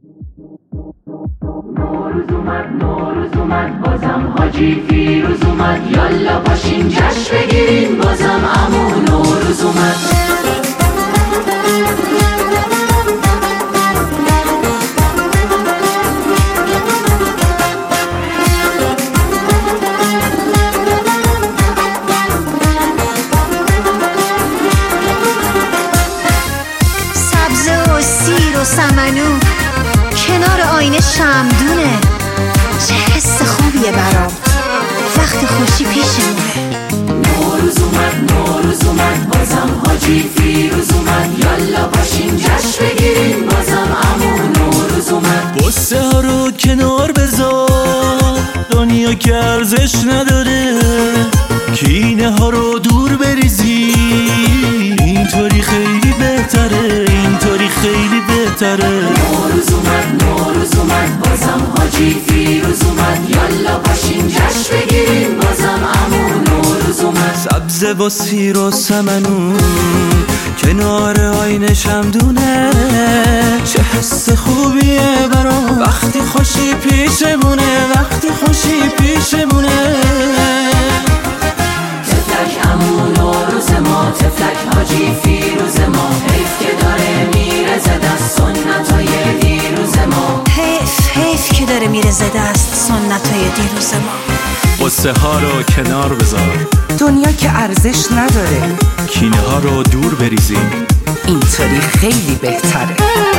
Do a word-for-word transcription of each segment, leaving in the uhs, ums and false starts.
نوروز اومد نوروز اومد بازم حاجی فیروز اومد، یالا باشین جشن بگیرین بازم عمو نوروز اومد. سبزه و سیر و سمنو کنار آینه شمدونه، چه حس خوبیه برام وقتی خوشی پیشمونه. نوروز اومد نوروز اومد بازم حاجی فیروز اومد، یالا باشین جشن بگیرین بازم عمو نوروز اومد. قصه ها رو کنار بذار، دنیا که ارزش نداره، کینه ها رو دور بریزی، اینطوری خیلی بهتره، اینطوری خیلی بهتره. نوروز اومد نوروز اومد بازم حاجی فیروز اومد، یالا باشین جشن بگیرین بازم عمو نوروز اومد. سبزه و سیر و سمنو کنار آینه شمدونه، چه حس خوبیه برام وقتی خوشی پیشمونه، وقتی خوشی پیشمونه. تفلک عمو نوروز ما، تفلک حاجی فیروز ما، حیف که داره میره ز دست سنتای دیروز ما، حیف حیف که داره میره ز دست سنتای دیروز ما. قصه ها رو کنار بذار، دنیا که ارزش نداره، کینه ها رو دور بریزیم، اینطوری خیلی بهتره.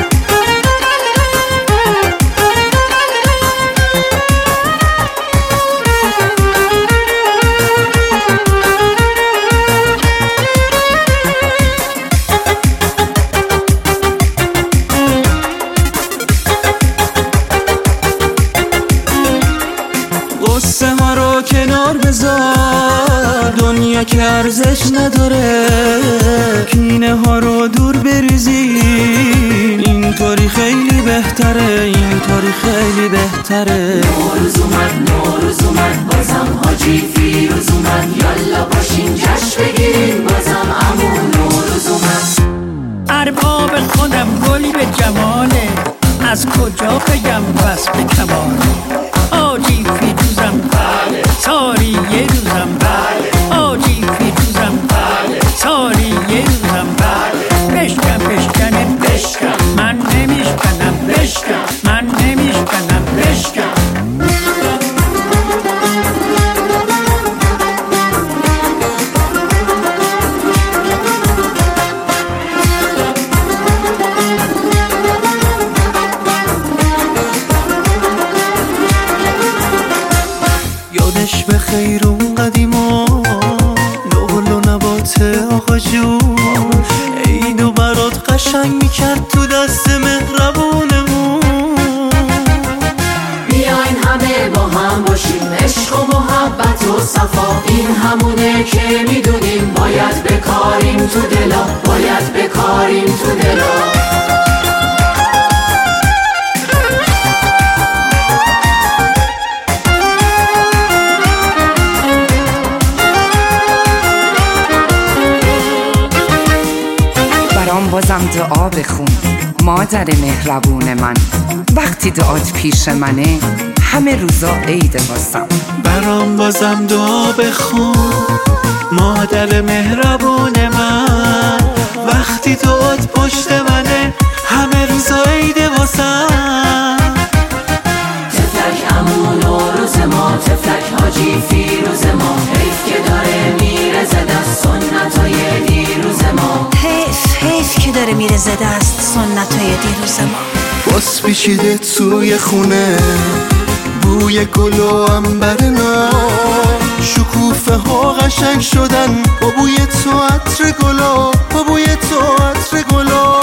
قصه ها رو کنار بذار، دنیا که ارزش نداره، کینه ها رو دور بریزی، اینطوری خیلی بهتره، اینطوری خیلی بهتره. نوروز اومد نوروز اومد بازم حاجی فیروز اومد، یالا باشین جشن بگیرین بازم عمو نوروز اومد. ارباب خودم گلی به جماله، از کجا بگم بس به کماله. حاجی فیروزم بله، سالی یه روزم بله، حاجی فیروزم بله، سالی یه روزم بله. بشکن بشکنه بشکن، من نمیشکنم بشکن، من نمیشکنم بشکن. یادش به خیر اون قدیما، نقل و نبات آقا جون، عیدو برات قشنگ میکرد تو دست مهربونمون. بیاین همه با هم باشیم، عشق و محبت و صفا، این همونه که میدونیم باید بکاریم تو دلا، باید بکاریم تو دلا. برام بازم دعا بخون مادر مهربون من، وقتی دعات پیش منه همه روزا عید واسم. برام بازم دعا بخون مادر مهربون من، وقتی دعات پشت منه همه روزا عید واسم. تفلک عمو نوروز ما، تفلک حاجی فیروز ما، حیف که داره میره ز دست سنتای دیروز ما، حیف حیف که داره میره ز دست سنتای دیروز ما. باز پیچیده توی خونه بوی گل و عنبر ناب، شکوفه ها قشنگ شدن با بوی تو عطر گلا، با بوی تو عطر گلا.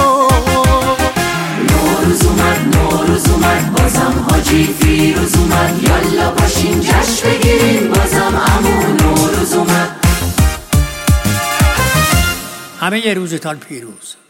نوروز اومد نوروز اومد بازم حاجی فیروز اومد، یالا باشین جشن بگیرین بازم عمو نوروز اومد. همه یه روزتان پیروز.